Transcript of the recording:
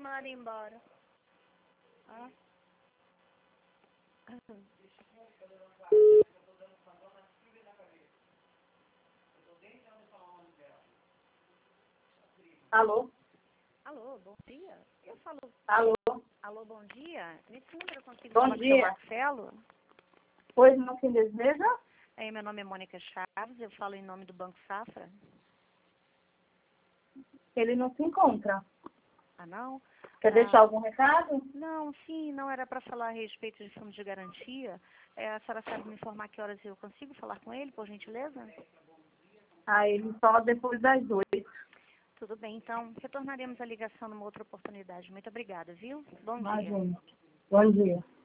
mandado embora. Ah. Alô? Alô, bom dia. Eu falo... Alô? Alô, bom dia. Nesse número eu consigo Bom falar com o dia. Marcelo? Pois não se deseja? Meu nome é Mônica Chaves, eu falo em nome do Banco Safra. Ele não se encontra. Ah, não? Quer deixar algum recado? Não, sim, não era para falar a respeito de fundos de garantia. A senhora sabe me informar que horas eu consigo falar com ele, por gentileza? Ele só depois das 8. Tudo bem, então retornaremos a ligação numa outra oportunidade. Muito obrigada, viu? Bom dia. Imagina. Bom dia.